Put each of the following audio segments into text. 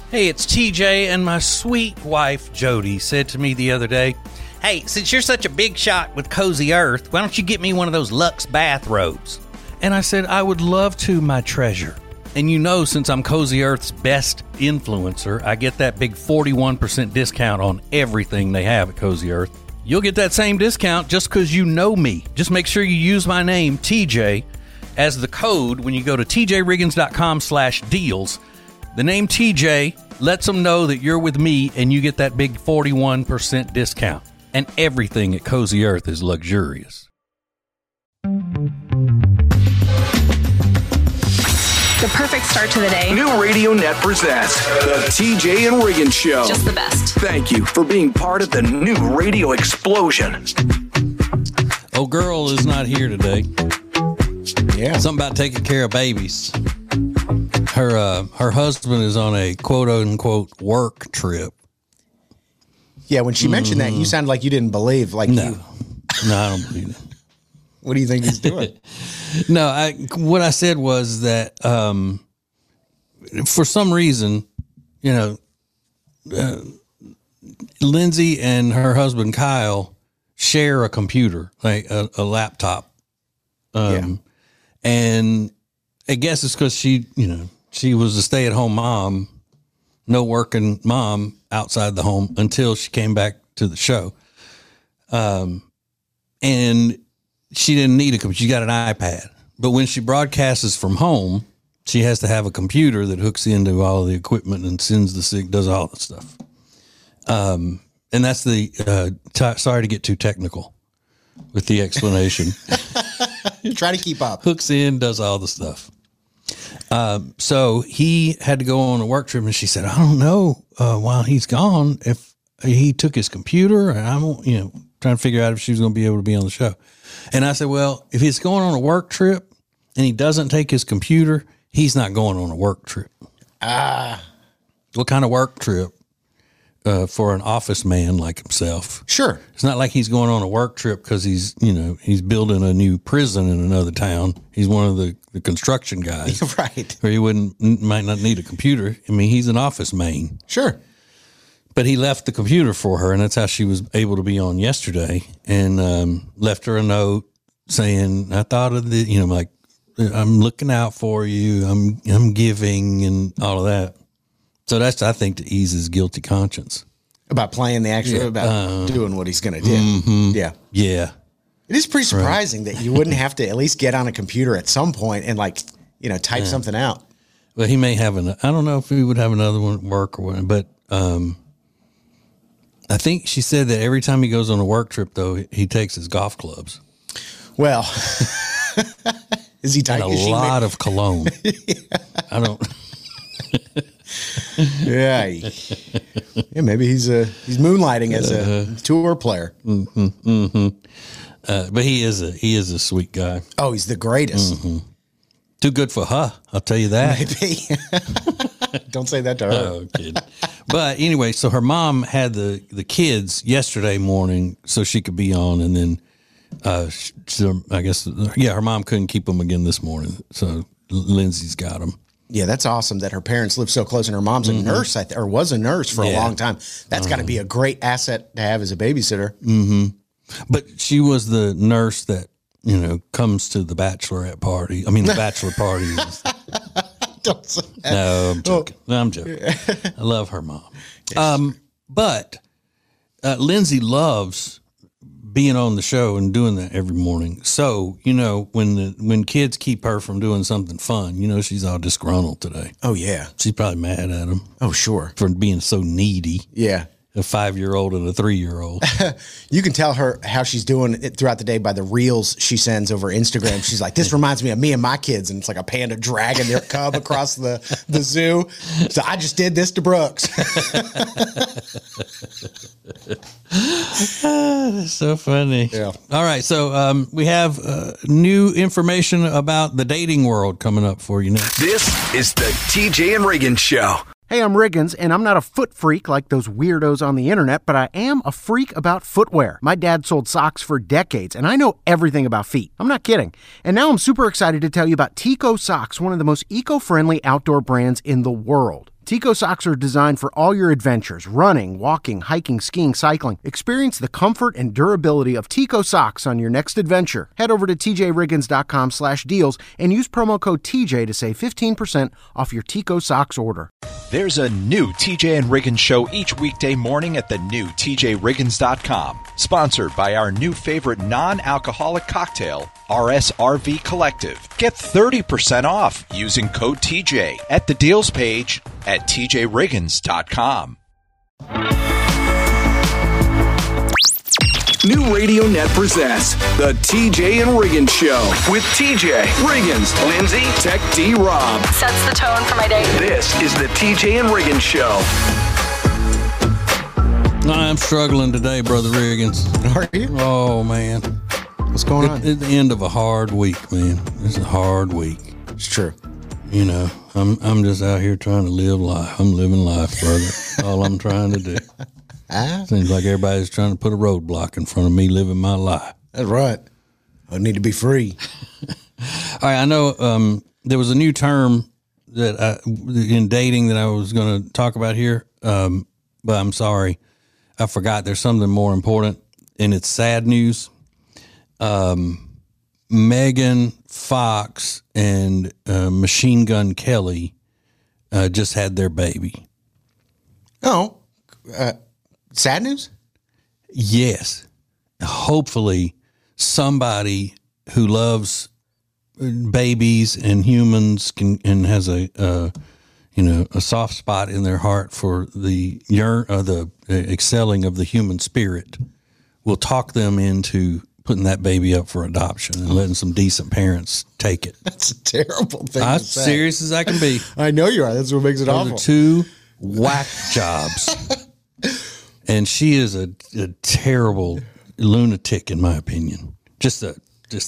Hey, it's TJ, and my sweet wife, Jody, said to me the other day, "Hey, since you're such a big shot with Cozy Earth, why don't you get me one of those Luxe bathrobes?" And I said, "I would love to, my treasure." And you know, since I'm Cozy Earth's best influencer, I get that big 41% discount on everything they have at Cozy Earth. You'll get that same discount just because you know me. Just make sure you use my name, TJ, as the code when you go to tjriggins.com/deals. The name TJ lets them know that you're with me, and you get that big 41% discount. And everything at Cozy Earth is luxurious. The perfect start to the day. New Radio Net presents the TJ and Riggins Show. Just the best. Thank you for being part of the new radio explosion. Oh, girl is not here today. Yeah. Something about taking care of babies. Her husband is on a quote-unquote work trip. Yeah, when she mentioned that, you sounded like you didn't believe. Like No, I don't believe it. What do you think he's doing? No, what I said was that for some reason, Lindsay and her husband Kyle share a computer, like a laptop. And I guess it's because she was a stay-at-home mom, no working mom outside the home until she came back to the show. And she didn't need a computer. She got an iPad. But when she broadcasts from home, she has to have a computer that hooks into all of the equipment and sends the signal, does all the stuff. And that's sorry to get too technical with the explanation. Try to keep up. Hooks in, does all the stuff. So he had to go on a work trip, and she said, "I don't know while he's gone if he took his computer, and I'm trying to figure out if she was going to be able to be on the show." And I said, "Well, if he's going on a work trip and he doesn't take his computer, he's not going on a work trip." What kind of work trip for an office man like himself? Sure. It's not like he's going on a work trip because he's building a new prison in another town. He's one of the construction guys. Right. Or he might not need a computer. I mean, he's an office man. Sure. But he left the computer for her, and that's how she was able to be on yesterday, and left her a note saying, "I thought of like, I'm looking out for you. I'm giving," and all of that. So that's, I think, to ease his guilty conscience. About playing the actual, about doing what he's going to do. Mm-hmm. Yeah. Yeah. It is pretty surprising that you wouldn't have to at least get on a computer at some point and type something out. Well, he may have I don't know if he would have another one at work or what, but I think she said that every time he goes on a work trip, though, he takes his golf clubs. Well, is he tight? And a lot of cologne. I don't. Yeah, maybe he's moonlighting as a tour player. But he is a sweet guy. Oh, he's the greatest. Mm-hmm. Too good for her, I'll tell you that. Maybe. Don't say that to her. Oh, kid. But anyway, so her mom had the kids yesterday morning so she could be on, and then I guess her mom couldn't keep them again this morning, so Lindsay's got them. Yeah, that's awesome that her parents live so close, and her mom's a nurse, or was a nurse for a long time. That's got to be a great asset to have as a babysitter. Mm-hmm. But she was the nurse that, comes to the bachelorette party. I mean, the bachelor parties. Don't say that. No, I'm joking. I'm joking. I love her mom. Yes. But Lindsay loves being on the show and doing that every morning. So, when kids keep her from doing something fun, she's all disgruntled today. Oh, yeah. She's probably mad at him. Oh, sure. For being so needy. Yeah. A 5-year-old and a 3-year-old. You can tell her how she's doing it throughout the day by the reels she sends over Instagram. She's like, "This reminds me of me and my kids." And it's like a panda dragging their cub across the zoo. So I just did this to Brooks. That's so funny. Yeah. All right. So we have new information about the dating world coming up for you next. This is the TJ and Riggins Show. Hey, I'm Riggins, and I'm not a foot freak like those weirdos on the internet, but I am a freak about footwear. My dad sold socks for decades, and I know everything about feet. I'm not kidding. And now I'm super excited to tell you about Tico Socks, one of the most eco-friendly outdoor brands in the world. Tico socks are designed for all your adventures, running, walking, hiking, skiing, cycling. Experience the comfort and durability of Tico socks on your next adventure. Head over to tjriggins.com/deals and use promo code TJ to save 15% off your Tico socks order. There's a new TJ and Riggins show each weekday morning at the new tjriggins.com. Sponsored by our new favorite non-alcoholic cocktail, RSRV Collective. Get 30% off using code TJ at the deals page at tjriggins.com. New Radio Net presents the TJ and Riggins Show with TJ, Riggins, Lindsay, Tech D, Rob. Sets the tone for my day. This is the TJ and Riggins Show. I'm struggling today, Brother Riggins. Are you? Oh, man. What's going on? It's the end of a hard week, man. It's a hard week. It's true. You know, I'm just out here trying to live life. I'm living life, brother. All I'm trying to do. Seems like everybody's trying to put a roadblock in front of me living my life. That's right. I need to be free. All right, I know there was a new term that in dating that I was going to talk about here, but I'm sorry. I forgot. There's something more important, and it's sad news. Megan Fox and Machine Gun Kelly just had their baby. Oh, sad news? Yes. Hopefully somebody who loves babies and humans and has a soft spot in their heart for the excelling of the human spirit will talk them into putting that baby up for adoption and letting some decent parents take it. That's a terrible thing I'm to say. serious as I can be. I know you are. That's what makes it Those awful. are two whack jobs. And she is a terrible lunatic, in my opinion. Just a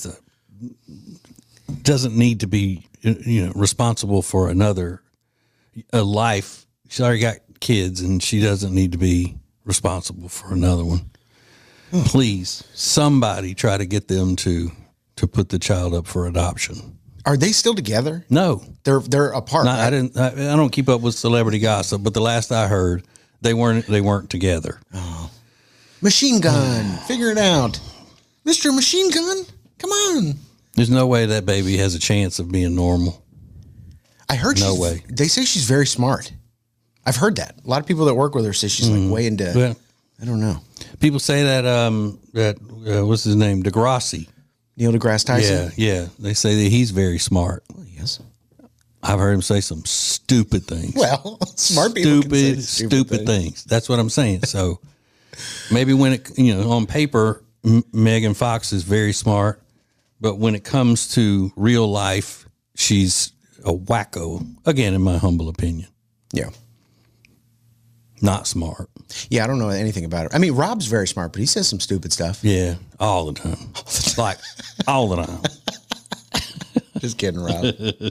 doesn't need to be, responsible for a life. She's already got kids, and she doesn't need to be responsible for another one. Please, somebody try to get them to put the child up for adoption. Are they still together? No, They're apart. no, right? I don't keep up with celebrity gossip, but the last I heard, they weren't together. Machine Gun. Figure it out. Mr. Machine Gun, come on. There's no way that baby has a chance of being normal. I heard No way. They say she's very smart. I've heard that. A lot of people that work with her say she's like way into, Well, I don't know. people say that what's his name, Degrassi. Neil deGrasse Tyson? Yeah. They say that he's very smart. Yes. I've heard him say some stupid things. Well, smart people can say Stupid things. That's what I'm saying. So maybe when it, on paper, Megan Fox is very smart, but when it comes to real life, she's a wacko. Again, in my humble opinion, Yeah. not smart. Yeah, I don't know anything about her. I mean, Rob's very smart, but he says some stupid stuff. Yeah, all the time. Like all the time. Just kidding, Rob.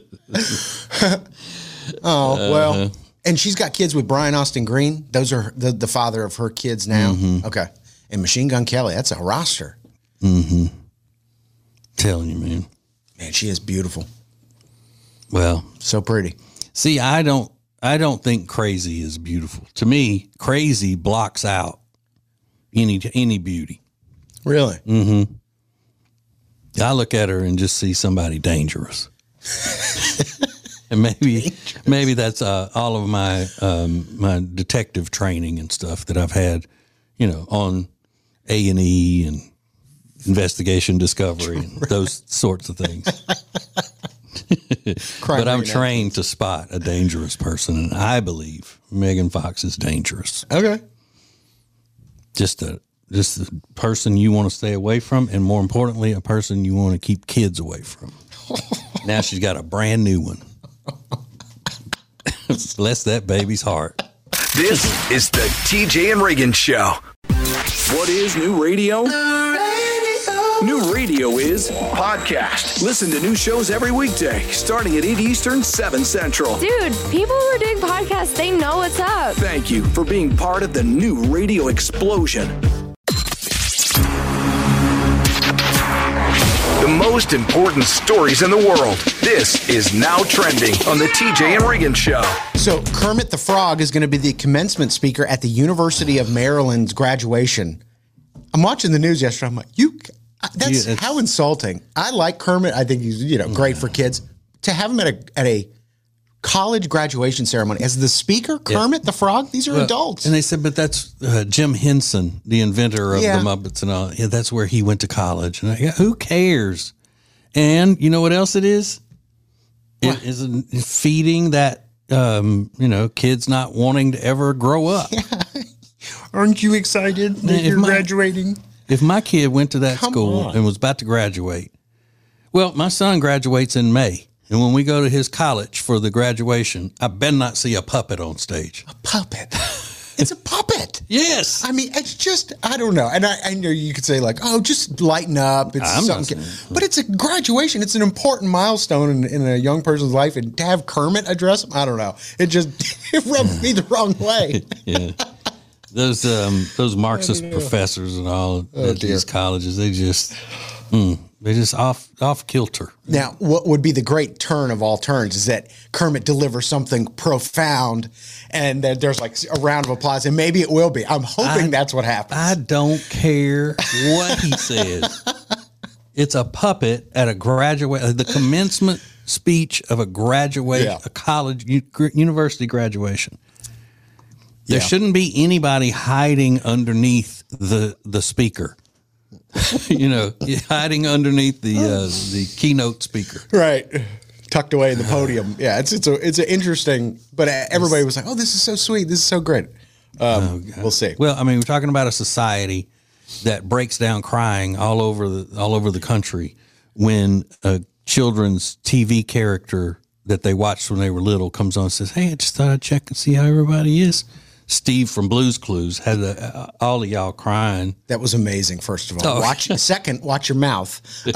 Oh, well. And she's got kids with Brian Austin Green. Those are the father of her kids now. Okay. And Machine Gun Kelly, that's a roster. Telling you, man. Man, she is beautiful. Well, So pretty. see, I don't think crazy is beautiful. To me, crazy blocks out any beauty. Really? I look at her and just see somebody dangerous. And maybe that's all of my my detective training and stuff that I've had, on A&E and investigation discovery and those sorts of things. But I'm trained to spot a dangerous person, and I believe Megan Fox is dangerous. Okay. Just a person you want to stay away from, and more importantly, a person you want to keep kids away from. Now she's got a brand new one. Bless that baby's heart. This is the TJ and Riggins Show. What is new radio? New radio is podcast. Listen to new shows every weekday, starting at 8 Eastern, 7 Central. Dude, people who are doing podcasts, they know what's up. Thank you for being part of the new radio explosion. The The most important stories in the world. This is Now Trending on the TJ and Regan Show. So Kermit the Frog is going to be the commencement speaker at the University of Maryland's graduation. I'm watching the news yesterday. I'm like, how insulting. I like Kermit. I think he's great for kids. To have him at a college graduation ceremony as the speaker, Kermit the Frog. These are adults. And they said, but that's Jim Henson, the inventor of the Muppets and all. Yeah, that's where he went to college. And who cares? And you know what else it is? It is feeding that, kids not wanting to ever grow up. Yeah. Aren't you excited that you're graduating? If my kid went to that school and was about to graduate, well, my son graduates in May. And when we go to his college for the graduation, I better not see a puppet on stage. A puppet? It's a puppet. Yes. I mean, it's just, I don't know. And I know you could say like, oh, just lighten up. It's something. But it's a graduation. It's an important milestone in a young person's life. And to have Kermit address them, I don't know. It rubbed me the wrong way. Yeah. Those Marxist professors and all at these colleges, they just off kilter. Now, what would be the great turn of all turns is that Kermit delivers something profound and that there's like a round of applause, and maybe it will be. I'm hoping that's what happens. I don't care what he says. It's a puppet at the commencement speech of a college, university graduation. There shouldn't be anybody hiding underneath the speaker. Hiding underneath the keynote speaker. Right. Tucked away in the podium. Yeah, it's an interesting, but everybody was like, oh, this is so sweet. This is so great. We'll see. Well, I mean, we're talking about a society that breaks down crying all over the country when a children's TV character that they watched when they were little comes on and says, hey, I just thought I'd check and see how everybody is. Steve from Blue's Clues had all of y'all crying. That was amazing, first of all. Watch your mouth. And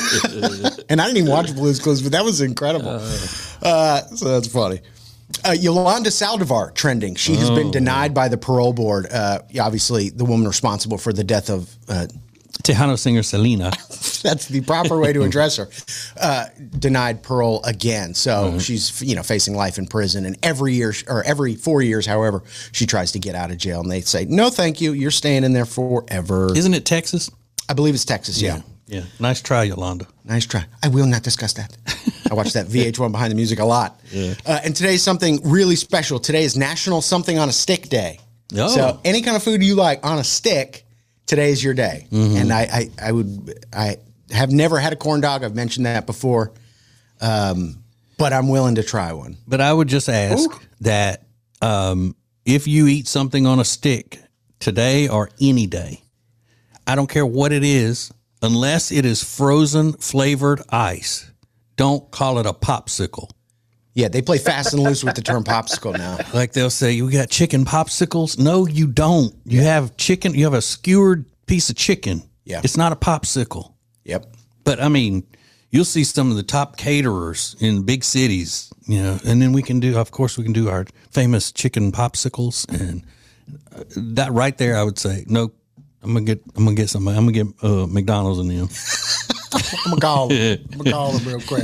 I didn't even watch Blue's Clues, but that was incredible. So that's funny. Yolanda Saldivar trending. She has been denied by the parole board. Obviously, the woman responsible for the death of Tejano singer Selena. That's the proper way to address her. Denied parole again. So she's, facing life in prison. And every 4 years, however, she tries to get out of jail. And they say, no, thank you. You're staying in there forever. Isn't it Texas? I believe it's Texas, yeah. Yeah. Nice try, Yolanda. Nice try. I will not discuss that. I watch that VH1 Behind the Music a lot. Yeah. And today's something really special. Today is National Something on a Stick Day. Oh. So any kind of food you like on a stick, today is your day. Mm-hmm. And I have never had a corn dog. I've mentioned that before. But I'm willing to try one. But I would just ask that if you eat something on a stick today or any day, I don't care what it is, unless it is frozen flavored ice, don't call it a popsicle. Yeah, they play fast and loose with the term popsicle now. Like they'll say, you got chicken popsicles? No, you don't. You have chicken. You have a skewered piece of chicken. Yeah. It's not a popsicle. Yep. But, I mean, you'll see some of the top caterers in big cities, and then we can do our famous chicken popsicles. And that right there, I would say, no, I'm gonna get somebody. I'm gonna get McDonald's and them. I'm gonna call them real quick.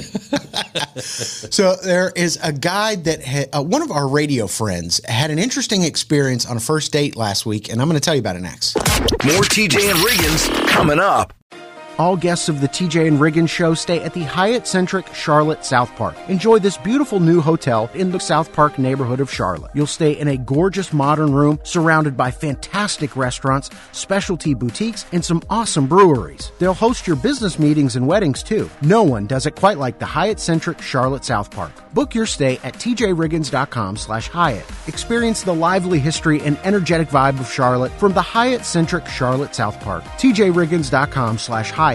So there is a guy that one of our radio friends had an interesting experience on a first date last week, and I'm going to tell you about it next. More TJ and Riggins coming up. All guests of the TJ and Riggins Show stay at the Hyatt-centric Charlotte South Park. Enjoy this beautiful new hotel in the South Park neighborhood of Charlotte. You'll stay in a gorgeous modern room surrounded by fantastic restaurants, specialty boutiques, and some awesome breweries. They'll host your business meetings and weddings too. No one does it quite like the Hyatt-centric Charlotte South Park. Book your stay at tjriggins.com/Hyatt. Experience the lively history and energetic vibe of Charlotte from the Hyatt-centric Charlotte South Park. tjriggins.com/Hyatt.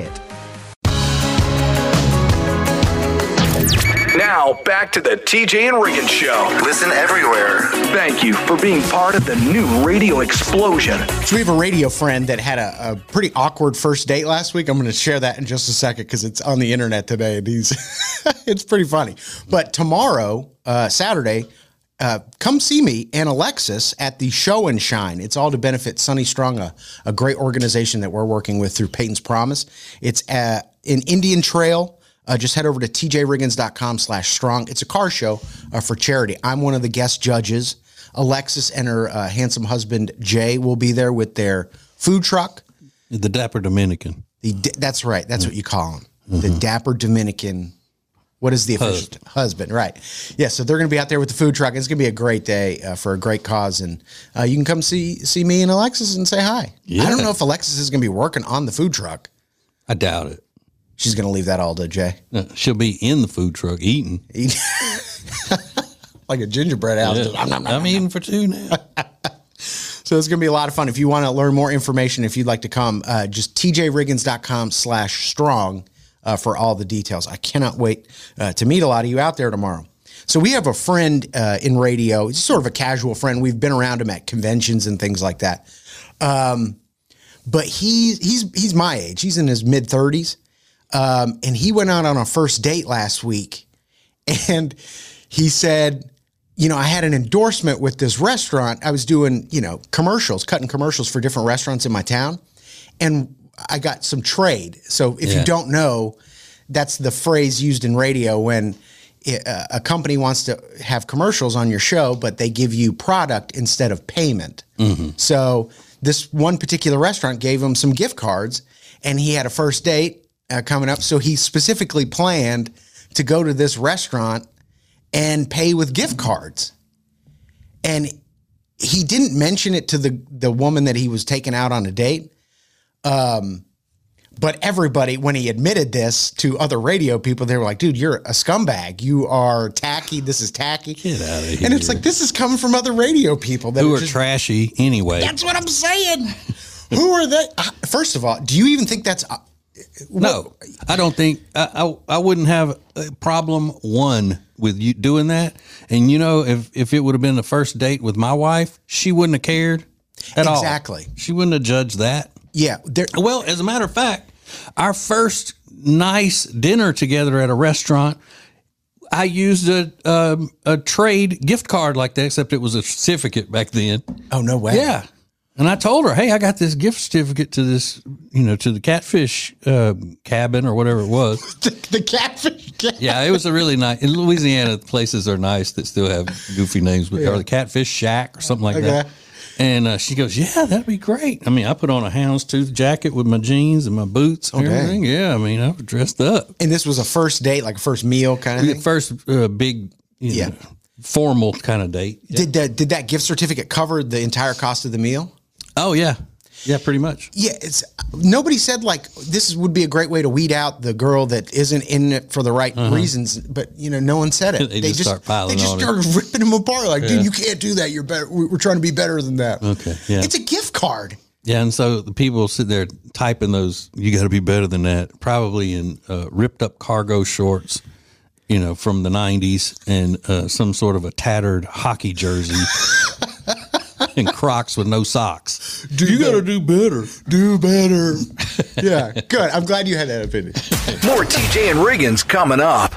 Now, back to the TJ and Riggins Show. Listen everywhere. Thank you for being part of the new radio explosion. So we have a radio friend that had a pretty awkward first date last week. I'm going to share that in just a second because it's on the internet today. And it's pretty funny. But tomorrow, Saturday, come see me and Alexis at the Show and Shine. It's all to benefit Sunny Strong, a great organization that we're working with through Peyton's Promise. It's in Indian Trail. Just head over to tjriggins.com/strong. It's a car show for charity. I'm one of the guest judges. Alexis and her handsome husband, Jay, will be there with their food truck. The Dapper Dominican. That's right. That's what you call him. The Dapper Dominican. What is the official husband? Right. Yeah. So they're going to be out there with the food truck. It's going to be a great day for a great cause. And you can come see me and Alexis and say hi. Yeah. I don't know if Alexis is going to be working on the food truck. I doubt it. She's going to leave that all to Jay. No, she'll be in the food truck eating. Like a gingerbread house. Yeah. I'm eating for two now. So it's going to be a lot of fun. If you want to learn more information, if you'd like to come, just tjriggins.com/strong for all the details. I cannot wait to meet a lot of you out there tomorrow. So we have a friend in radio. He's sort of a casual friend. We've been around him at conventions and things like that. But he's my age. He's in his mid-30s. And he went out on a first date last week, and he said, I had an endorsement with this restaurant. I was doing, commercials, cutting commercials for different restaurants in my town, and I got some trade. So if you don't know, that's the phrase used in radio when a company wants to have commercials on your show, but they give you product instead of payment. Mm-hmm. So this one particular restaurant gave him some gift cards, and he had a first date coming up. So he specifically planned to go to this restaurant and pay with gift cards. And he didn't mention it to the woman that he was taking out on a date. But everybody, when he admitted this to other radio people, they were like, dude, you're a scumbag. You are tacky. This is tacky. Get out of here. And it's like, this is coming from other radio people. That who are trashy anyway. That's what I'm saying. Who are they? First of all, do you even think that's... No, I don't think I wouldn't have a problem with you doing that. And if it would have been the first date with my wife, she wouldn't have cared at all. Exactly. She wouldn't have judged that. Yeah. Well, as a matter of fact, our first nice dinner together at a restaurant, I used a trade gift card like that, except it was a certificate back then. Oh, no way. Yeah. And I told her, hey, I got this gift certificate to this, to the Catfish cabin or whatever it was. the Catfish cabin. Yeah, it was a really nice. In Louisiana, places are nice that still have goofy names, or the Catfish Shack or something like that. And she goes, yeah, that'd be great. I mean, I put on a houndstooth jacket with my jeans and my boots and everything. Dang. Yeah, I mean, I was dressed up. And this was a first date, like a first meal kind of thing? First big, formal kind of date. Yeah. Did that gift certificate cover the entire cost of the meal? Oh, yeah. Yeah, pretty much. Yeah, nobody said this would be a great way to weed out the girl that isn't in it for the right reasons, but no one said it. They just start piling on. They just started ripping them apart. Like, dude, you can't do that. You're better. We're trying to be better than that. Okay, yeah. It's a gift card. Yeah, and so the people sit there typing those. You got to be better than that. Probably in ripped up cargo shorts, from the '90s, and some sort of a tattered hockey jersey. And Crocs with no socks. You got to do better. Do better. Yeah, good. I'm glad you had that opinion. More TJ and Riggins coming up.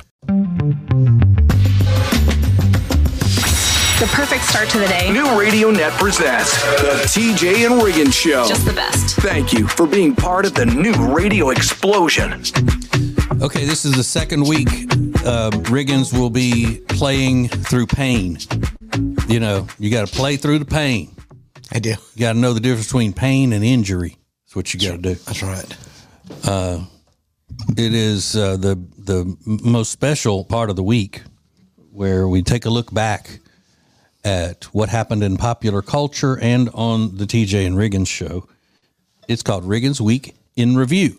The perfect start to the day. New Radio Net presents the TJ and Riggins Show. Just the best. Thank you for being part of the new radio explosion. Okay, this is the second week. Riggins will be playing through pain. You got to play through the pain. I do. You got to know the difference between pain and injury. That's what you got to do. That's right. It is the most special part of the week where we take a look back at what happened in popular culture and on the TJ and Riggins show. It's called Riggins Week in Review.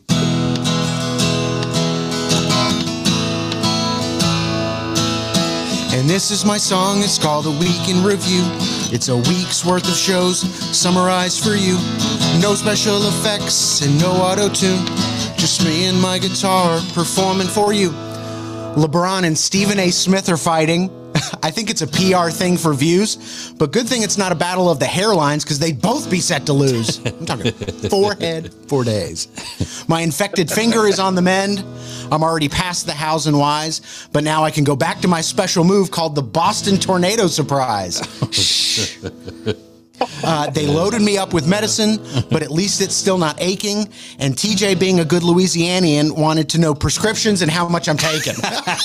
And this is my song, it's called A Week in Review. It's a week's worth of shows summarized for you. No special effects and no auto-tune. Just me and my guitar performing for you. LeBron and Stephen A. Smith are fighting. I think it's a PR thing for views, but good thing it's not a battle of the hairlines because they'd both be set to lose. I'm talking forehead for days. My infected finger is on the mend. I'm already past the hows and whys, but now I can go back to my special move called the Boston Tornado Surprise. They loaded me up with medicine, but at least it's still not aching. And TJ, being a good Louisianian, wanted to know prescriptions and how much I'm taking.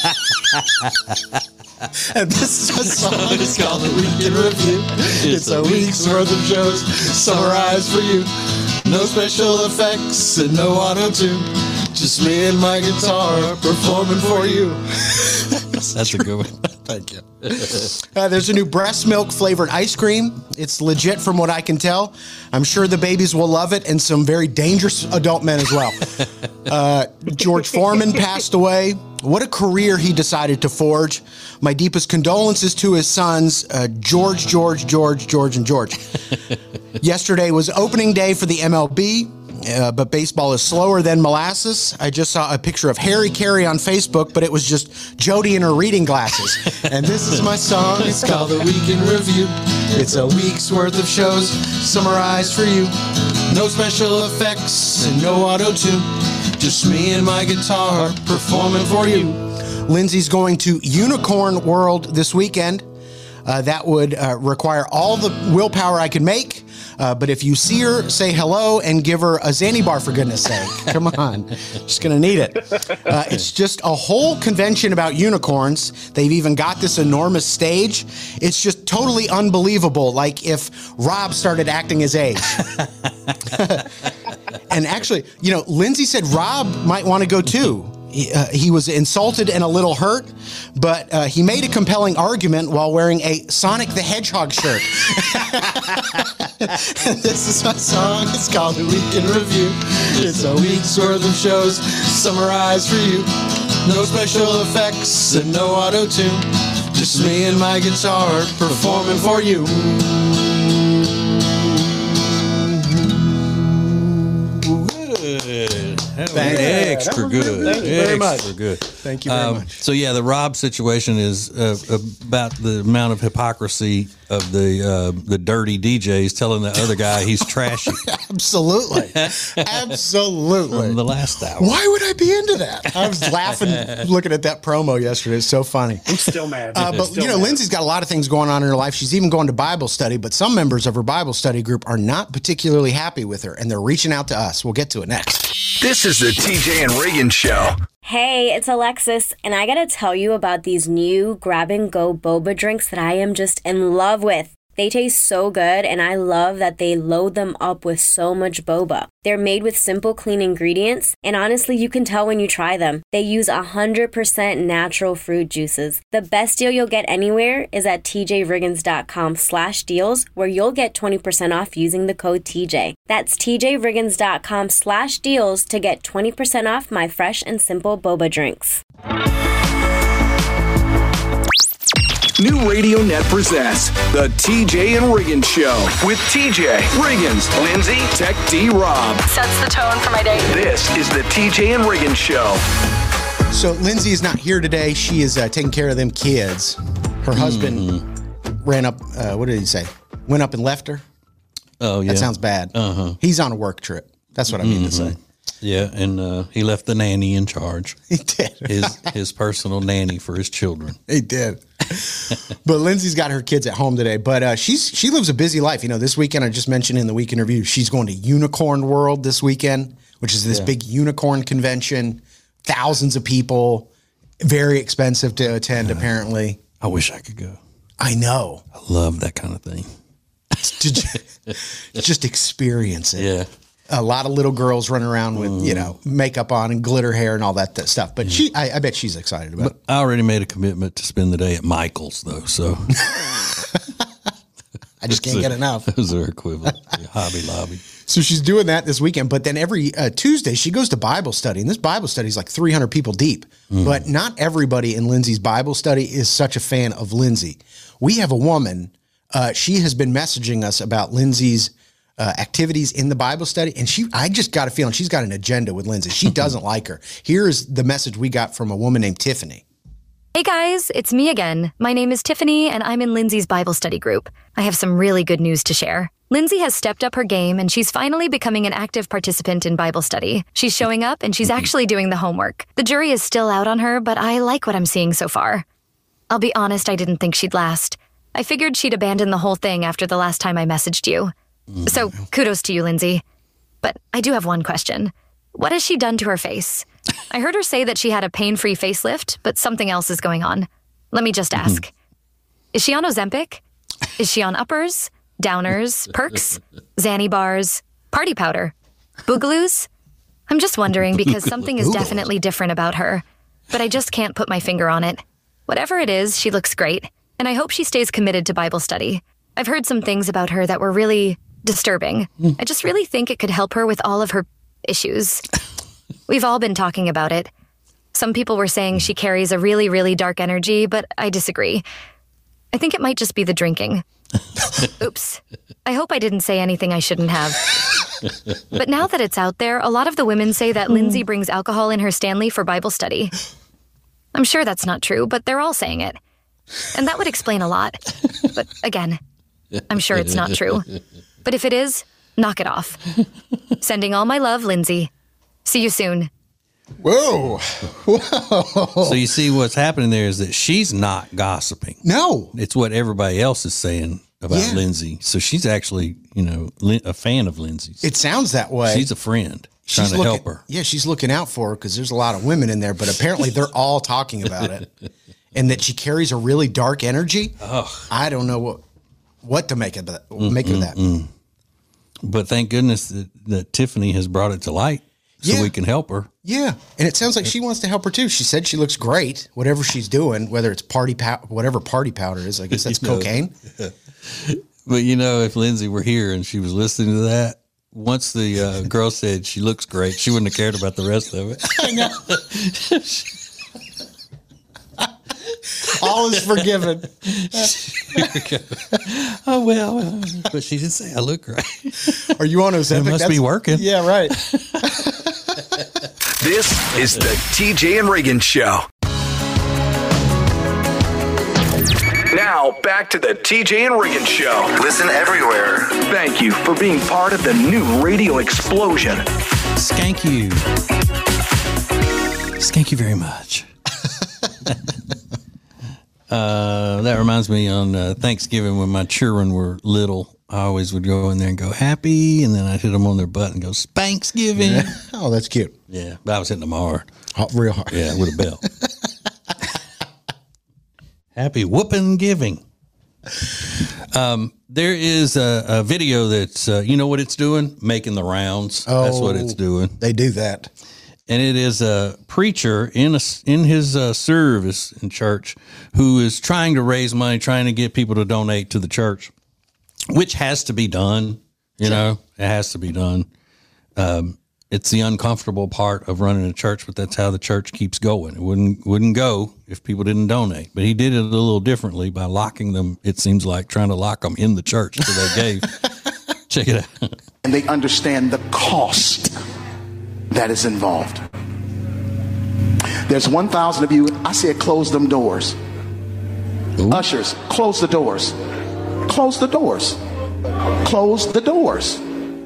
And this is a song. It's called The Week in Review. It's a week's worth of shows summarized for you. No special effects and no auto-tune. Just me and my guitar performing for you. That's a good one. Thank you. There's a new breast milk flavored ice cream. It's legit from what I can tell. I'm sure the babies will love it, and some very dangerous adult men as well. George Foreman passed away. What a career he decided to forge. My deepest condolences to his sons, George, and George. Yesterday was opening day for the MLB. But baseball is slower than molasses. I just saw a picture of Harry Carey on Facebook, but it was just Jody in her reading glasses. And this is my song. It's called The Week in Review. It's a week's worth of shows summarized for you. No special effects and no auto-tune. Just me and my guitar performing for you. Lindsay's going to Unicorn World this weekend. That would require all the willpower I can make. But if you see her, say hello and give her a Xanny bar, for goodness sake. Come on. Just going to need it. It's just a whole convention about unicorns. They've even got this enormous stage. It's just totally unbelievable. Like if Rob started acting his age. And actually, you know, Lindsay said Rob might want to go too. He was insulted and a little hurt, but he made a compelling argument while wearing a Sonic the Hedgehog shirt. This is my song. It's called The Week in Review. It's a week's worth of shows summarized for you. No special effects and no auto-tune. Just me and my guitar performing for you. Extra good. Thank you very much. Extra good. Thank you very much. So yeah, the Rob situation is about the amount of hypocrisy of the dirty DJs telling the other guy he's trashy. Absolutely. Absolutely. From the last hour. Why would I be into that? I was laughing looking at that promo yesterday. It's so funny. I'm still mad. But, you know, Lindsay's got a lot of things going on in her life. She's even going to Bible study, but some members of her Bible study group are not particularly happy with her, and they're reaching out to us. We'll get to it next. This is the TJ and Reagan Show. Hey, it's Alexis, and I gotta tell you about these new grab-and-go boba drinks that I am just in love with. They taste so good, and I love that they load them up with so much boba. They're made with simple, clean ingredients, and honestly, you can tell when you try them. They use 100% natural fruit juices. The best deal you'll get anywhere is at tjriggins.com/deals, where you'll get 20% off using the code TJ. That's tjriggins.com/deals to get 20% off my fresh and simple boba drinks. New Radio Net presents the TJ and Reagan Show with TJ, Riggins, Lindsay, Tech D, Rob. Sets the tone for my day. This is the TJ and Reagan Show. So Lindsay is not here today. She is taking care of them kids. Her husband ran up, what did he say? Went up and left her? Oh, yeah. That sounds bad. He's on a work trip. That's what I mean to say. Yeah, and he left the nanny in charge. He did. his personal nanny for his children. He did. But Lindsay's got her kids at home today. But she lives a busy life. You know, this weekend, I just mentioned in the Week in Review, she's going to Unicorn World this weekend, which is this big unicorn convention. Thousands of people. Very expensive to attend, apparently. I wish I could go. I know. I love that kind of thing. Just experience it. Yeah. A lot of little girls running around with, you know, makeup on and glitter hair and all that stuff. But I bet she's excited about it. I already made a commitment to spend the day at Michael's, though, so. I just can't get enough. Those are equivalent. Hobby Lobby. So she's doing that this weekend. But then every Tuesday, she goes to Bible study. And this Bible study is like 300 people deep. But not everybody in Lindsay's Bible study is such a fan of Lindsay. We have a woman. She has been messaging us about Lindsay's activities in the Bible study. And I just got a feeling she's got an agenda with Lindsay. She doesn't like her. Here's the message we got from a woman named Tiffany. Hey guys, it's me again. My name is Tiffany, and I'm in Lindsay's Bible study group. I have some really good news to share. Lindsay has stepped up her game, and she's finally becoming an active participant in Bible study. She's showing up, and she's actually doing the homework. The jury is still out on her, but I like what I'm seeing so far. I'll be honest, I didn't think she'd last. I figured she'd abandon the whole thing after the last time I messaged you. So kudos to you, Lindsay. But I do have one question. What has she done to her face? I heard her say that she had a pain-free facelift, but something else is going on. Let me just ask. Is she on Ozempic? Is she on uppers, downers, perks, Xanny bars, party powder, boogaloos? I'm just wondering because something is definitely different about her, but I just can't put my finger on it. Whatever it is, she looks great, and I hope she stays committed to Bible study. I've heard some things about her that were really disturbing. I just really think it could help her with all of her issues. We've all been talking about it. Some people were saying she carries a really, really dark energy, but I disagree. I think it might just be the drinking. Oops. I hope I didn't say anything I shouldn't have. But now that it's out there, a lot of the women say that Lindsay brings alcohol in her Stanley for Bible study. I'm sure that's not true, but they're all saying it. And that would explain a lot. But again, I'm sure it's not true. But if it is, knock it off. Sending all my love, Lindsay. See you soon. Whoa. So you see what's happening there is that she's not gossiping. No. It's what everybody else is saying about Lindsay. So she's actually, a fan of Lindsay's. It sounds that way. She's a friend trying to help her. Yeah, she's looking out for her because there's a lot of women in there, but apparently they're all talking about it. And that she carries a really dark energy. Oh. I don't know what to make of that. But thank goodness that Tiffany has brought it to light so we can help her. Yeah. And it sounds like she wants to help her too. She said she looks great, whatever she's doing, whether it's whatever party powder is. I guess that's cocaine. But if Lindsay were here and she was listening to that, once the girl said she looks great, she wouldn't have cared about the rest of it. I know. All is forgiven. Oh, well, but she did say I look great. Are you on Ozempic? It must be working. Yeah, right. This is the TJ and Reagan Show. Now, back to the TJ and Reagan Show. Listen everywhere. Thank you for being part of the new radio explosion. Skank you. Skank you very much. That reminds me on Thanksgiving when my children were little, I always would go in there and go happy, and then I'd hit them on their butt and go Spanksgiving. Yeah. Oh, that's cute. Yeah, but I was hitting them hard. Real hard. Yeah, with a belt. Happy whooping giving. There is a video that's, you know what it's doing? Making the rounds. Oh, that's what it's doing. They do that. And it is a preacher in his service in church who is trying to raise money, trying to get people to donate to the church, which has to be done. It has to be done. It's the uncomfortable part of running a church, but that's how the church keeps going. It wouldn't go if people didn't donate. But he did it a little differently by locking them. It seems like trying to lock them in the church so they gave. Check it out. And they understand the cost that is involved. There's 1,000 of you. I said close them doors. Ooh. Ushers, close the doors. Close the doors. Close the doors.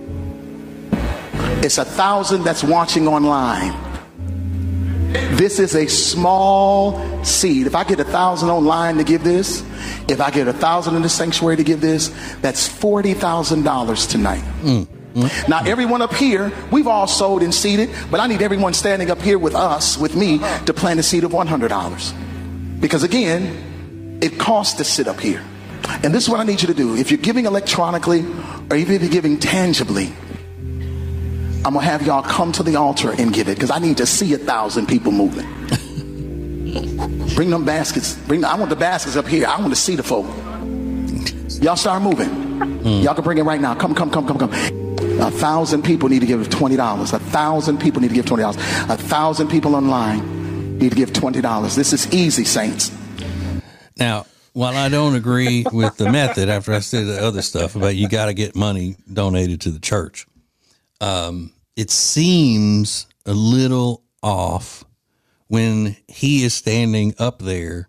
It's 1,000 that's watching online. This is a small seed. If I get 1,000 online to give this, if I get 1,000 in the sanctuary to give this, that's $40,000 tonight. Now, everyone up here, we've all sold and seeded, but I need everyone standing up here with us, with me, to plant a seed of $100. Because again, it costs to sit up here. And this is what I need you to do. If you're giving electronically, or even if you're giving tangibly, I'm going to have y'all come to the altar and give it, because I need to see 1,000 people moving. Bring them baskets. I want the baskets up here. I want to see the folk. Y'all start moving. Y'all can bring it right now. Come. 1,000 people need to give $20. 1,000 people need to give $20. 1,000 people online need to give $20. This is easy, saints. Now, while I don't agree with the method, after I said the other stuff about you got to get money donated to the church, it seems a little off when he is standing up there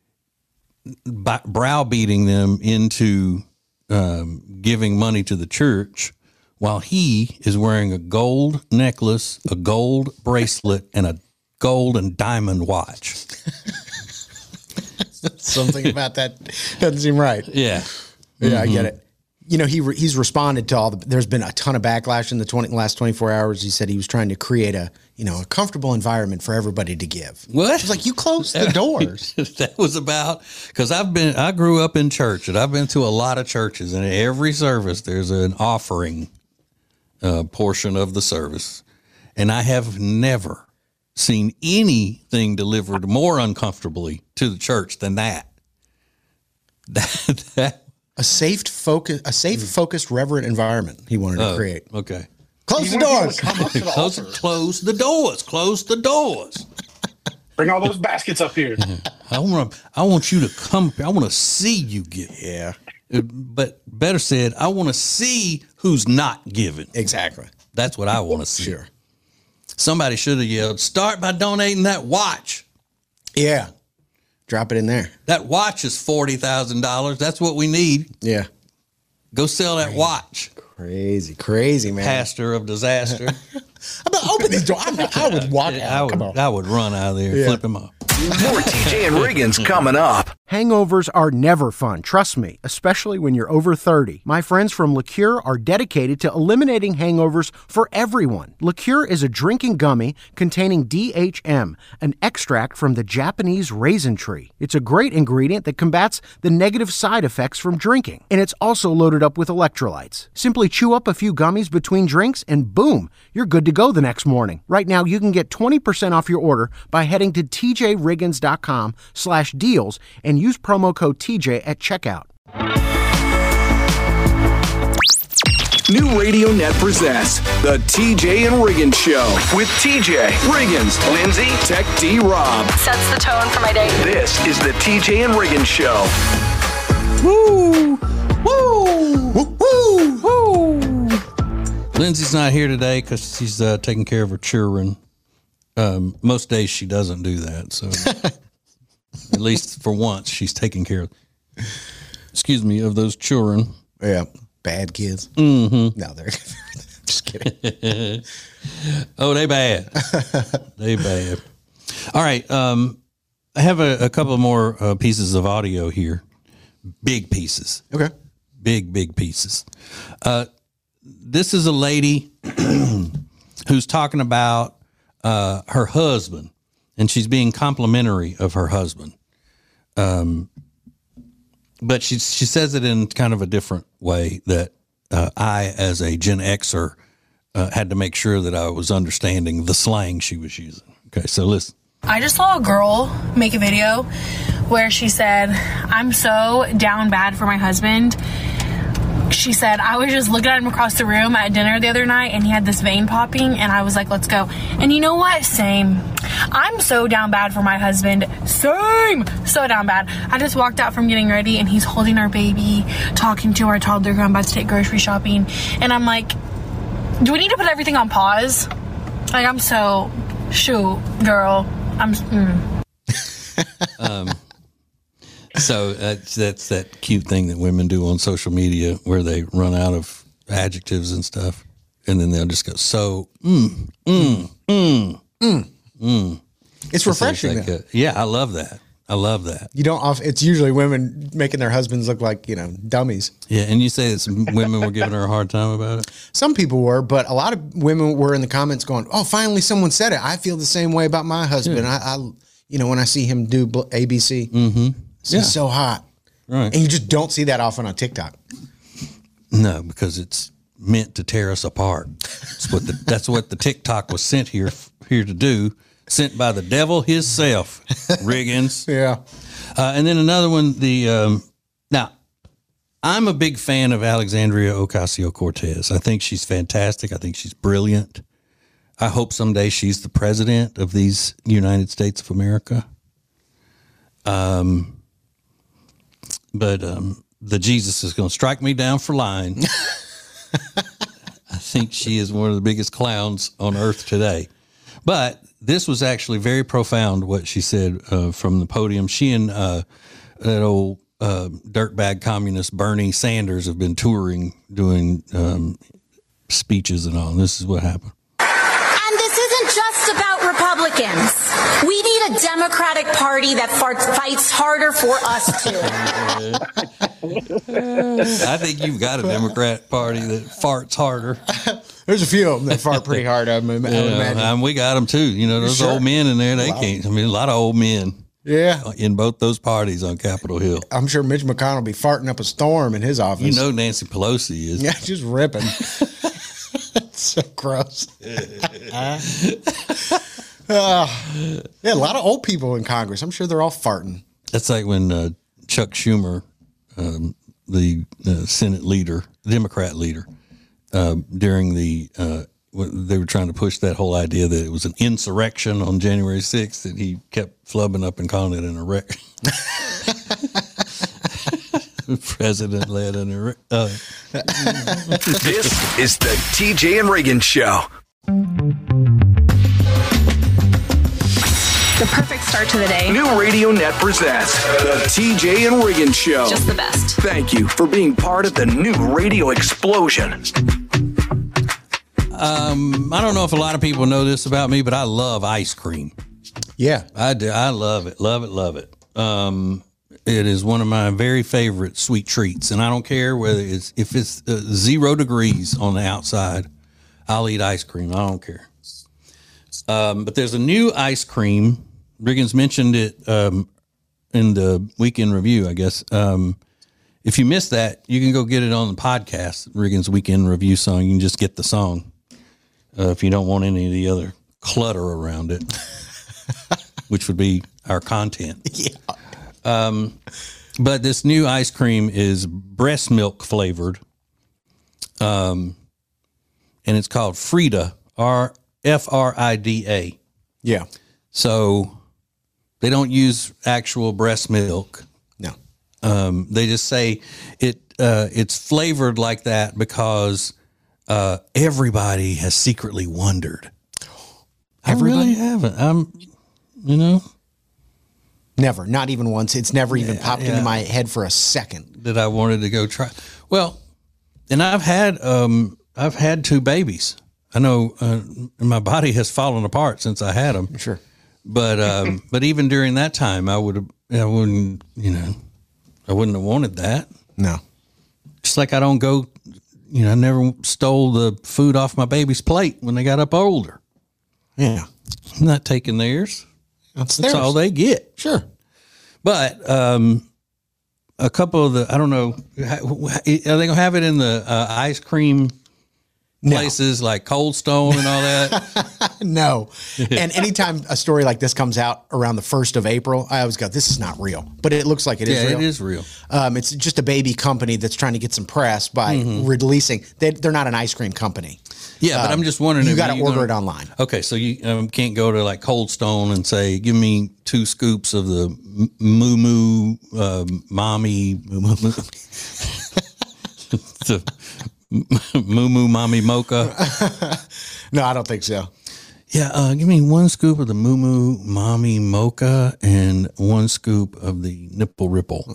browbeating them into giving money to the church while he is wearing a gold necklace, a gold bracelet, and a gold and diamond watch. Something about that doesn't seem right. Yeah. Yeah, I get it. You know, he's responded to there's been a ton of backlash in the last 24 hours. He said he was trying to create a comfortable environment for everybody to give. What? It's like, you closed the doors. That was about, because I grew up in church and I've been to a lot of churches, and in every service there's an offering portion of the service. And I have never seen anything delivered more uncomfortably to the church than that. A safe, focused, reverent environment he wanted to create. Okay. Close the doors. Close the doors. Close the doors. Bring all those baskets up here. I want you to come. I want to see you give. Yeah. But better said, I want to see who's not giving. Exactly. That's what I want to see. Sure. Somebody should have yelled, start by donating that watch. Yeah. Drop it in there. That watch is $40,000. That's what we need. Yeah. Go sell that watch. Crazy, man. Pastor of disaster. Open these doors. I would walk out. I would run out of there and flip him up. More TJ and Riggins coming up. Hangovers are never fun, trust me, especially when you're over 30. My friends from Liqueur are dedicated to eliminating hangovers for everyone. Liqueur is a drinking gummy containing DHM, an extract from the Japanese raisin tree. It's a great ingredient that combats the negative side effects from drinking, and it's also loaded up with electrolytes. Simply chew up a few gummies between drinks and boom, you're good to go the next morning. Right now, you can get 20% off your order by heading to tjriggins.com/deals and use promo code TJ at checkout. New Radio Net presents the TJ and Riggins Show with TJ, Riggins, Lindsay, Tech D, Rob. Sets the tone for my day. This is the TJ and Riggins Show. Woo! Woo! Woo! Woo! Woo! Lindsay's not here today because she's taking care of her children. Most days she doesn't do that, so at least for once she's taking care of, of those children. Yeah, bad kids. Mm-hmm. No, they're just kidding. Oh, they bad. They bad. All right, I have a couple more pieces of audio here. Big pieces. Okay. Big pieces. This is a lady who's talking about her husband, and she's being complimentary of her husband. But she says it in kind of a different way that I, as a Gen Xer, had to make sure that I was understanding the slang she was using. Okay, so listen. I just saw a girl make a video where she said, I'm so down bad for my husband. She said, I was just looking at him across the room at dinner the other night, and he had this vein popping, and I was like, let's go. And you know what? Same. I'm so down bad for my husband. Same. So down bad. I just walked out from getting ready, and he's holding our baby, talking to our toddler who I'm about to take grocery shopping. And I'm like, do we need to put everything on pause? Like, I'm so, shoot, girl. So that's that cute thing that women do on social media where they run out of adjectives and stuff, and then they'll just go, so, It's refreshing. Like yeah, I love that. I love that. You don't. It's usually women making their husbands look like dummies. Yeah, and you say that some women were giving her a hard time about it. Some people were, but a lot of women were in the comments going, "Oh, finally someone said it. I feel the same way about my husband. Yeah. I when I see him do ABC." Mm-hmm. He's so hot. Right. And you just don't see that often on TikTok. No, because it's meant to tear us apart. That's what the TikTok was sent here to do. Sent by the devil himself, Riggins. Yeah. And then another one, now, I'm a big fan of Alexandria Ocasio-Cortez. I think she's fantastic. I think she's brilliant. I hope someday she's the president of these United States of America. But the Jesus is going to strike me down for lying. I think she is one of the biggest clowns on earth today. But this was actually very profound, what she said from the podium. She and that old dirtbag communist Bernie Sanders have been touring, doing speeches and all. And this is what happened. And this isn't just about Republicans. We need a Democratic Party that fights harder for us, too. I think you've got a Democrat Party that farts harder. There's a few of them that fart pretty hard, I would imagine. We got them, too. You know, those old men in there, they can't. I mean, a lot of old men. Yeah. In both those parties on Capitol Hill. I'm sure Mitch McConnell will be farting up a storm in his office. You know Nancy Pelosi is. Yeah, just ripping. So gross. Yeah, a lot of old people in Congress. I'm sure they're all farting. That's like when Chuck Schumer, the Senate leader, Democrat leader, during the when they were trying to push that whole idea that it was an insurrection on January 6th, and he kept flubbing up and calling it an erection. President led an erection. This is the TJ and Reagan Show. The perfect start to the day. New Radio Net presents the TJ and Reagan Show. Just the best. Thank you for being part of the new radio explosion. I don't know if a lot of people know this about me, but I love ice cream. Yeah, I do. I love it. Love it. Love it. It is one of my very favorite sweet treats, and I don't care whether if it's 0 degrees on the outside, I'll eat ice cream. I don't care. But there's a new ice cream. Riggins mentioned it in the weekend review, I guess. If you missed that, you can go get it on the podcast, Riggins Weekend Review song. You can just get the song if you don't want any of the other clutter around it, which would be our content. Yeah. But this new ice cream is breast milk flavored, and it's called Frida, Frida. Yeah. So they don't use actual breast milk. No. They just say it's flavored like that because everybody has secretly wondered. Everybody? I really haven't. Never. Not even once. It's never even popped into my head for a second. That I wanted to go try. Well, and I've had 2 babies. I know my body has fallen apart since I had them. Sure. But even during that time, I wouldn't have wanted that. No. Just like I don't go, I never stole the food off my baby's plate when they got up older. Yeah. I'm not taking theirs. That's all they get. Sure. But a couple of the, I don't know, are they going to have it in the ice cream places like Cold Stone and all that? No. And anytime a story like this comes out around the 1st of April, I always go, this is not real. But it looks like it is real. Yeah, it is real. It's just a baby company that's trying to get some press by releasing. They're not an ice cream company. Yeah, but I'm just wondering. You got to order it online. Okay, so you can't go to like Cold Stone and say, give me 2 scoops of the Moo Moo Mommy. The Moo Moo Mommy Mocha. No, I don't think so. Yeah, give me 1 scoop of the Moo Moo Mommy Mocha and 1 scoop of the Nipple Ripple.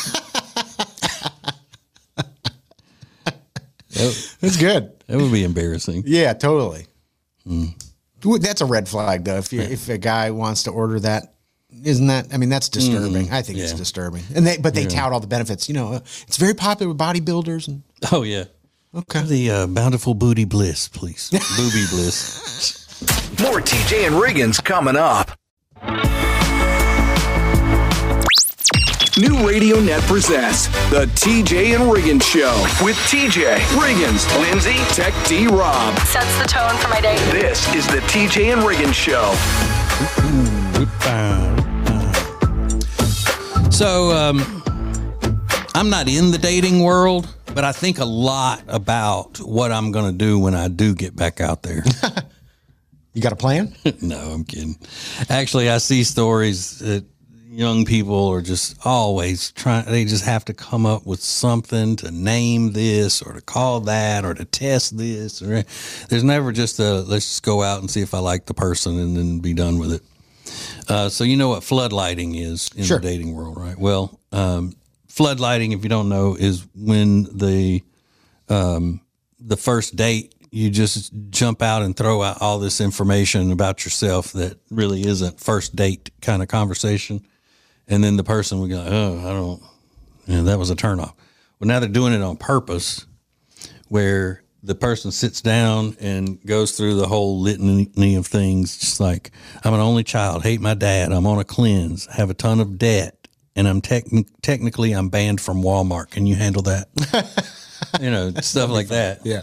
That's good. That would be embarrassing. Yeah, totally. That's a red flag, though. If a guy wants to order that, isn't that? I mean, that's disturbing. I think it's disturbing. And they tout all the benefits. It's very popular with bodybuilders. And oh yeah. Okay. The bountiful booty bliss, please. Booby bliss. More TJ and Riggins coming up. New Radio Net presents the TJ and Riggins Show with TJ, Riggins, Lindsay, Tech D, Rob. Sets the tone for my day. This is the TJ and Riggins Show. So, I'm not in the dating world, but I think a lot about what I'm going to do when I do get back out there. You got a plan? No, I'm kidding. Actually, I see stories that, young people are just always trying. They just have to come up with something to name this or to call that or to test this. Or there's never just let's just go out and see if I like the person and then be done with it. So you know what floodlighting is in the dating world, right? Well, floodlighting, if you don't know, is when the first date, you just jump out and throw out all this information about yourself that really isn't first date kind of conversation. And then the person would go, that was a turnoff. Well, now they're doing it on purpose, where the person sits down and goes through the whole litany of things. Just like, I'm an only child, hate my dad, I'm on a cleanse, have a ton of debt, and I'm technically I'm banned from Walmart. Can you handle that? Stuff like that. Yeah.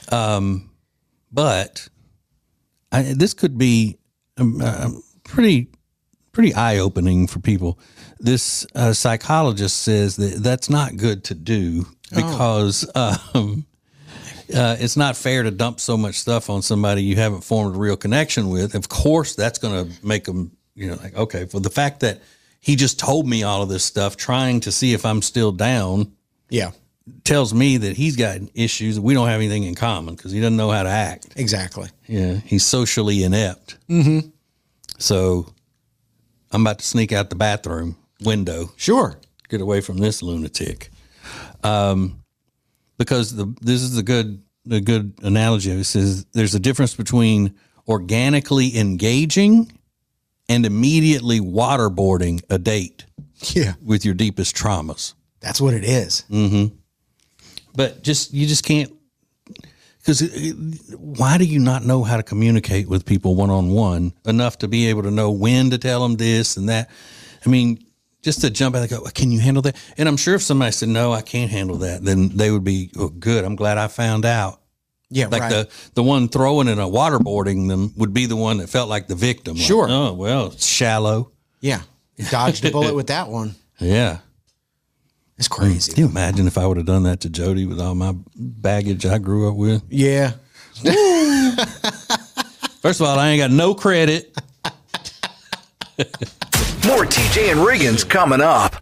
But this could be pretty eye-opening for people. This psychologist says that that's not good to do because it's not fair to dump so much stuff on somebody you haven't formed a real connection with. Of course, that's going to make them, okay, for the fact that he just told me all of this stuff, trying to see if I'm still down. Yeah. Tells me that he's got issues. We don't have anything in common because he doesn't know how to act. Exactly. Yeah. He's socially inept. Mm-hmm. So I'm about to sneak out the bathroom window. Sure. Get away from this lunatic. Because this is a good analogy. It says there's a difference between organically engaging and immediately waterboarding a date. Yeah. With your deepest traumas. That's what it is. Mm-hmm. But you just can't, because why do you not know how to communicate with people one-on-one enough to be able to know when to tell them this and that? I mean, just to jump out and go, can you handle that? And I'm sure if somebody said, no, I can't handle that, then they would be, good, I'm glad I found out. Yeah, like right. the one throwing in a waterboarding them would be the one that felt like the victim. Sure. Like, oh, well, it's shallow. Yeah. Dodged a bullet with that one. Yeah. It's crazy. Can you imagine if I would have done that to Jody with all my baggage I grew up with? Yeah. First of all, I ain't got no credit. More TJ and Riggins coming up.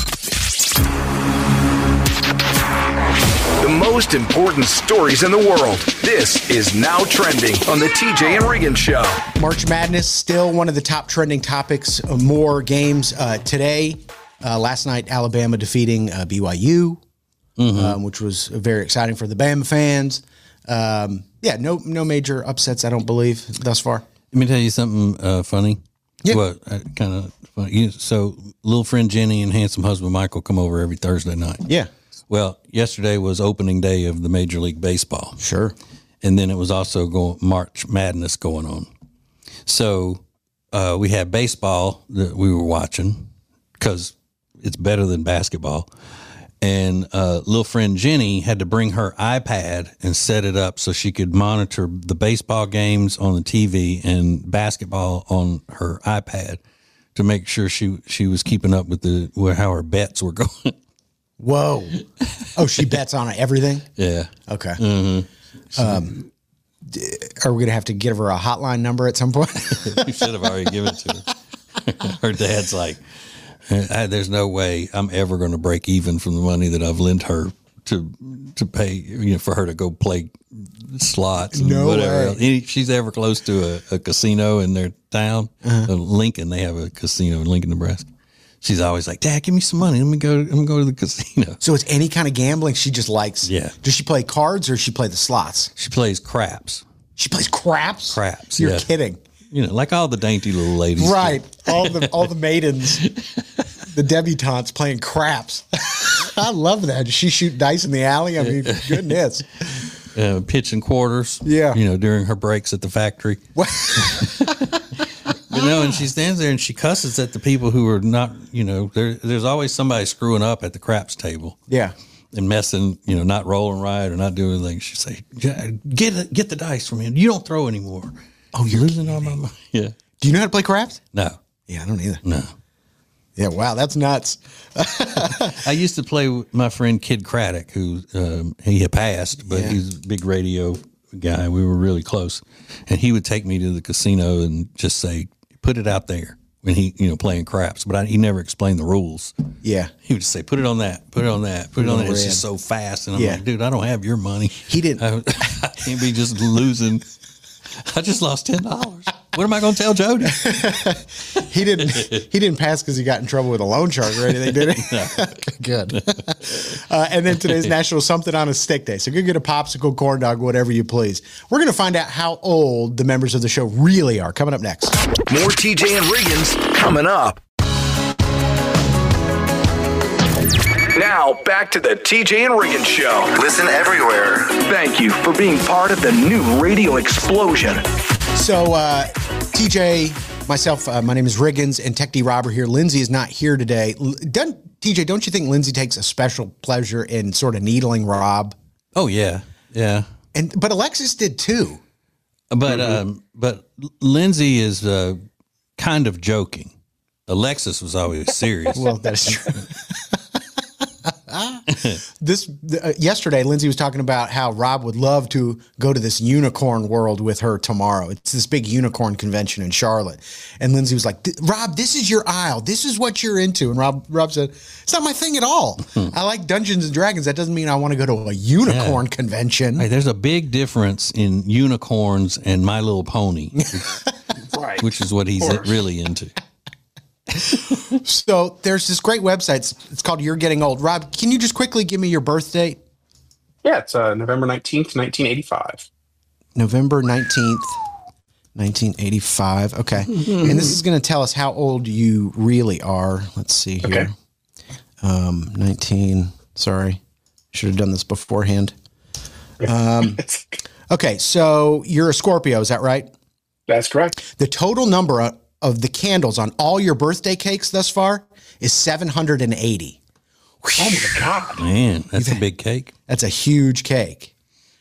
The most important stories in the world. This is Now Trending on the TJ and Riggins Show. March Madness, still one of the top trending topics. More games today. Last night, Alabama defeating BYU, which was very exciting for the Bama fans. No major upsets, I don't believe, thus far. Let me tell you something funny. Yeah. What kind of funny? So, little friend Jenny and handsome husband Michael come over every Thursday night. Yeah. Well, yesterday was opening day of the Major League Baseball. Sure. And then it was also March Madness going on. So we had baseball that we were watching because it's better than basketball. And little friend Jenny had to bring her iPad and set it up so she could monitor the baseball games on the TV and basketball on her iPad to make sure she was keeping up with how her bets were going. Whoa. Oh, she bets on everything? Yeah. Okay. Mm-hmm. Are we going to have to give her a hotline number at some point? You should have already given it to her. Her dad's like, there's no way I'm ever going to break even from the money that I've lent her to pay, for her to go play slots and whatever else. She's ever close to a casino in their town. Lincoln, they have a casino in Lincoln, Nebraska. She's always like, Dad, give me some money. Let me go to the casino. So it's any kind of gambling she just likes. Yeah. Does she play cards or does she play the slots? She plays craps. She plays craps? Craps. You're kidding. Like all the dainty little ladies. Right. All the maidens, the debutantes playing craps. I love that. Does she shoot dice in the alley? I mean, goodness. Pitching quarters. Yeah. During her breaks at the factory. And she stands there and she cusses at the people who are not, there's always somebody screwing up at the craps table. Yeah. And messing, not rolling right or not doing anything. She say, get the dice from him. You don't throw anymore. Oh, you're losing all my money. Yeah. Do you know how to play craps? No. Yeah, I don't either. No. Yeah, wow, that's nuts. I used to play with my friend Kid Craddock, who he had passed, but he's a big radio guy. We were really close. And he would take me to the casino and just say, put it out there. when he, playing craps, but he never explained the rules. Yeah. He would just say, put it on that, put it on that, put it on that. It's just so fast. And I'm like, dude, I don't have your money. He didn't. I can't be just losing. I just lost $10. What am I going to tell Jody? He didn't pass because he got in trouble with a loan shark or anything, did he? No. Good. And then today's National Something on a Stick Day. So go get a popsicle, corn dog, whatever you please. We're going to find out how old the members of the show really are. Coming up next. More TJ and Riggins coming up. Now, back to the TJ and Riggins Show. Listen everywhere. Thank you for being part of the new radio explosion. So, TJ, myself, my name is Riggins, and Tech D Robber here. Lindsay is not here today. TJ, don't you think Lindsay takes a special pleasure in sort of needling Rob? Oh, yeah. Yeah. But Alexis did too. But Lindsay is kind of joking. Alexis was always serious. Well, that's true. Yesterday, Lindsay was talking about how Rob would love to go to this unicorn world with her tomorrow. It's this big unicorn convention in Charlotte. And Lindsay was like, Rob, this is your aisle. This is what you're into. And Rob said, it's not my thing at all. I like Dungeons and Dragons. That doesn't mean I want to go to a unicorn convention. Hey, there's a big difference in unicorns and My Little Pony, Right. which is what he's really into. So there's this great website. It's called You're Getting Old. Rob, can you just quickly give me your birth date? Yeah, it's November 19th, 1985. November 19th, 1985. Okay. And this is going to tell us how old you really are. Let's see here. Okay. Sorry. Should have done this beforehand. Okay. So you're a Scorpio. Is that right? That's correct. The total number of the candles on all your birthday cakes thus far is 780. Oh my God. Man, that's a big cake. That's a huge cake.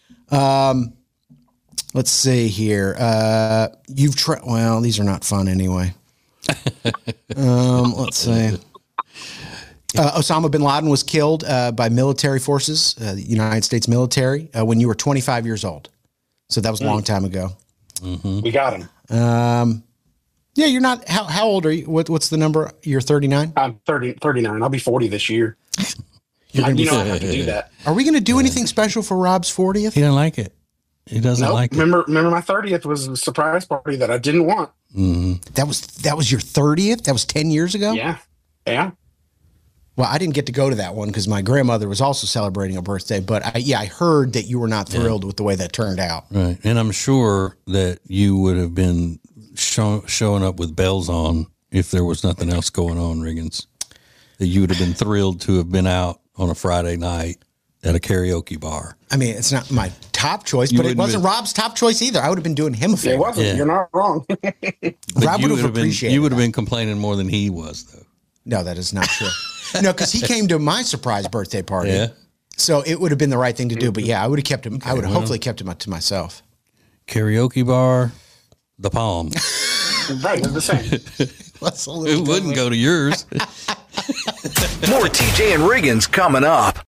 Let's see here. You've tried, well, these are not fun anyway. Let's see. Osama bin Laden was killed by military forces, the United States military, when you were 25 years old. So that was a long time ago. We got him. Yeah, you're not. How old are you? What's the number? You're 39? I'm 39. I'll be 40 this year. You're gonna be I have to do that. Are we going to do anything special for Rob's 40th? He doesn't like it. He doesn't like it. Remember my 30th was a surprise party that I didn't want. Mm-hmm. That was your 30th? That was 10 years ago? Yeah. Well, I didn't get to go to that one because my grandmother was also celebrating a birthday. But I heard that you were not thrilled with the way that turned out. Right. And I'm sure that you would have been showing up with bells on if there was nothing else going on, Riggins. That you would have been thrilled to have been out on a Friday night at a karaoke bar. I mean, it's not my top choice, but it wasn't Rob's top choice either. I would have been doing him a favor. It wasn't. Yeah. You're not wrong. Rob would have appreciated You would have been complaining more than he was, though. No, that is not true. No, because he came to my surprise birthday party. Yeah. So it would have been the right thing to do. But yeah, I would have kept him. Okay, I would have hopefully kept him to myself. Karaoke bar, the Palm. Right, they're the same. It wouldn't go to yours. More TJ and Riggins coming up.